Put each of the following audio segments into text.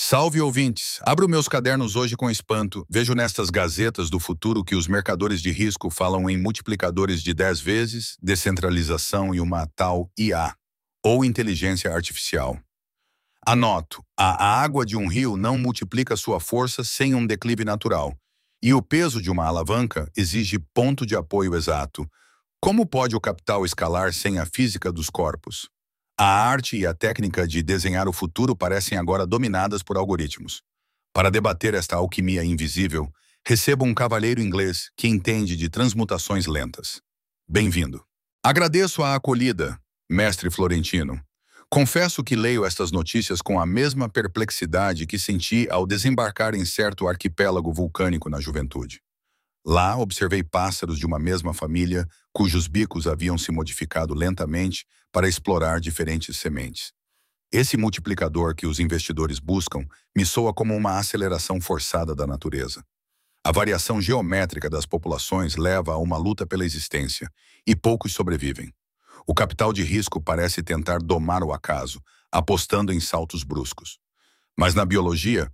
Salve, ouvintes! Abro meus cadernos hoje com espanto. Vejo nestas gazetas do futuro que os mercadores de risco falam em multiplicadores de 10 vezes, descentralização e uma tal IA, ou inteligência artificial. Anoto, a água de um rio não multiplica sua força sem um declive natural, e o peso de uma alavanca exige ponto de apoio exato. Como pode o capital escalar sem a física dos corpos? A arte e a técnica de desenhar o futuro parecem agora dominadas por algoritmos. Para debater esta alquimia invisível, recebo um cavalheiro inglês que entende de transmutações lentas. Bem-vindo. Agradeço a acolhida, mestre Florentino. Confesso que leio estas notícias com a mesma perplexidade que senti ao desembarcar em certo arquipélago vulcânico na juventude. Lá, observei pássaros de uma mesma família, cujos bicos haviam se modificado lentamente para explorar diferentes sementes. Esse multiplicador que os investidores buscam me soa como uma aceleração forçada da natureza. A variação geométrica das populações leva a uma luta pela existência, e poucos sobrevivem. O capital de risco parece tentar domar o acaso, apostando em saltos bruscos. Mas na biologia,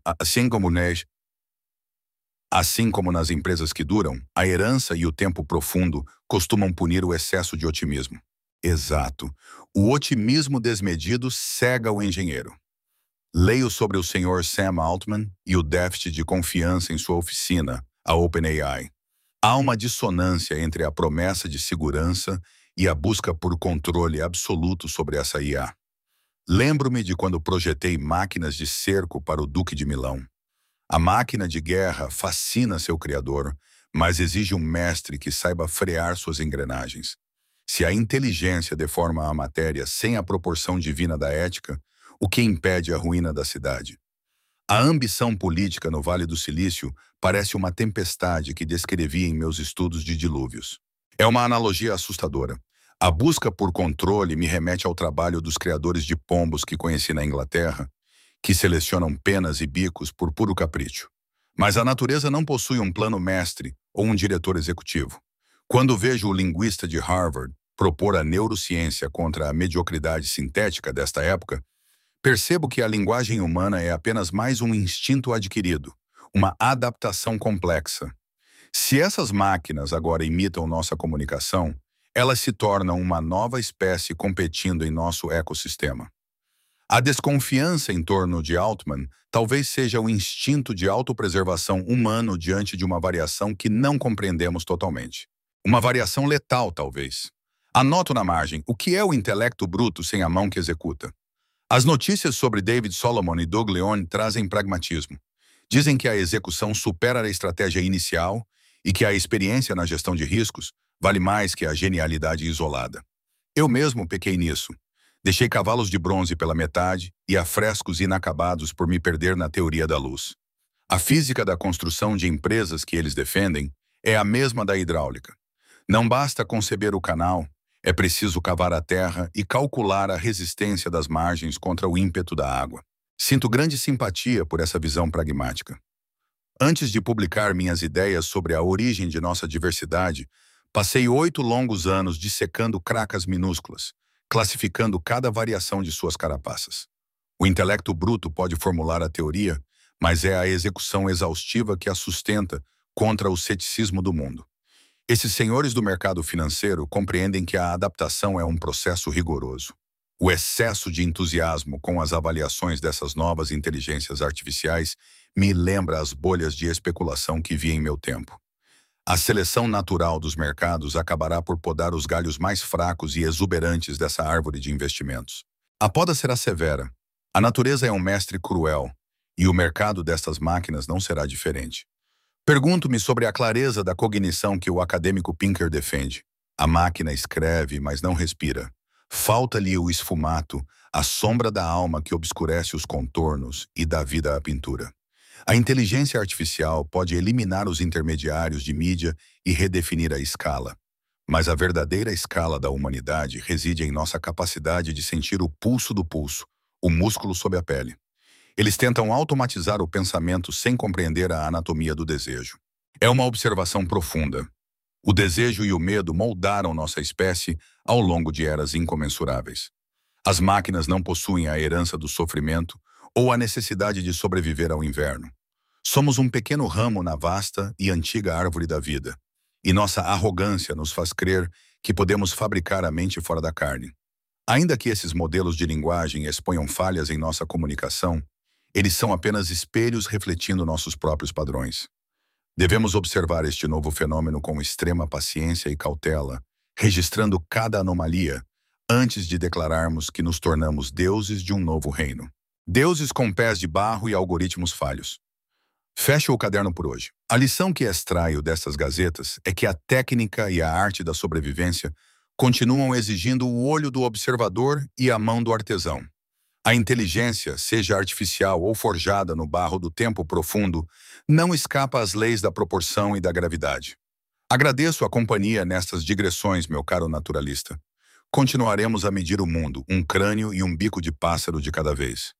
assim como nas empresas que duram, a herança e o tempo profundo costumam punir o excesso de otimismo. Exato. O otimismo desmedido cega o engenheiro. Leio sobre o Sr. Sam Altman e o déficit de confiança em sua oficina, a OpenAI. Há uma dissonância entre a promessa de segurança e a busca por controle absoluto sobre essa IA. Lembro-me de quando projetei máquinas de cerco para o Duque de Milão. A máquina de guerra fascina seu criador, mas exige um mestre que saiba frear suas engrenagens. Se a inteligência deforma a matéria sem a proporção divina da ética, o que impede a ruína da cidade? A ambição política no Vale do Silício parece uma tempestade que descrevi em meus estudos de dilúvios. É uma analogia assustadora. A busca por controle me remete ao trabalho dos criadores de pombos que conheci na Inglaterra, que selecionam penas e bicos por puro capricho. Mas a natureza não possui um plano mestre ou um diretor executivo. Quando vejo o linguista de Harvard propor a neurociência contra a mediocridade sintética desta época, percebo que a linguagem humana é apenas mais um instinto adquirido, uma adaptação complexa. Se essas máquinas agora imitam nossa comunicação, elas se tornam uma nova espécie competindo em nosso ecossistema. A desconfiança em torno de Altman talvez seja o instinto de autopreservação humano diante de uma variação que não compreendemos totalmente. Uma variação letal, talvez. Anoto na margem, o que é o intelecto bruto sem a mão que executa? As notícias sobre David Solomon e Doug Leone trazem pragmatismo. Dizem que a execução supera a estratégia inicial e que a experiência na gestão de riscos vale mais que a genialidade isolada. Eu mesmo pequei nisso. Deixei cavalos de bronze pela metade e afrescos inacabados por me perder na teoria da luz. A física da construção de empresas que eles defendem é a mesma da hidráulica. Não basta conceber o canal, é preciso cavar a terra e calcular a resistência das margens contra o ímpeto da água. Sinto grande simpatia por essa visão pragmática. Antes de publicar minhas ideias sobre a origem de nossa diversidade, passei 8 longos anos dissecando cracas minúsculas, classificando cada variação de suas carapaças. O intelecto bruto pode formular a teoria, mas é a execução exaustiva que a sustenta contra o ceticismo do mundo. Esses senhores do mercado financeiro compreendem que a adaptação é um processo rigoroso. O excesso de entusiasmo com as avaliações dessas novas inteligências artificiais me lembra as bolhas de especulação que vi em meu tempo. A seleção natural dos mercados acabará por podar os galhos mais fracos e exuberantes dessa árvore de investimentos. A poda será severa. A natureza é um mestre cruel, e o mercado destas máquinas não será diferente. Pergunto-me sobre a clareza da cognição que o acadêmico Pinker defende. A máquina escreve, mas não respira. Falta-lhe o esfumato, a sombra da alma que obscurece os contornos e dá vida à pintura. A inteligência artificial pode eliminar os intermediários de mídia e redefinir a escala. Mas a verdadeira escala da humanidade reside em nossa capacidade de sentir o pulso do pulso, o músculo sob a pele. Eles tentam automatizar o pensamento sem compreender a anatomia do desejo. É uma observação profunda. O desejo e o medo moldaram nossa espécie ao longo de eras incomensuráveis. As máquinas não possuem a herança do sofrimento ou a necessidade de sobreviver ao inverno. Somos um pequeno ramo na vasta e antiga árvore da vida, e nossa arrogância nos faz crer que podemos fabricar a mente fora da carne. Ainda que esses modelos de linguagem exponham falhas em nossa comunicação, eles são apenas espelhos refletindo nossos próprios padrões. Devemos observar este novo fenômeno com extrema paciência e cautela, registrando cada anomalia, antes de declararmos que nos tornamos deuses de um novo reino. Deuses com pés de barro e algoritmos falhos. Fecho o caderno por hoje. A lição que extraio dessas gazetas é que a técnica e a arte da sobrevivência continuam exigindo o olho do observador e a mão do artesão. A inteligência, seja artificial ou forjada no barro do tempo profundo, não escapa às leis da proporção e da gravidade. Agradeço a companhia nestas digressões, meu caro naturalista. Continuaremos a medir o mundo, um crânio e um bico de pássaro de cada vez.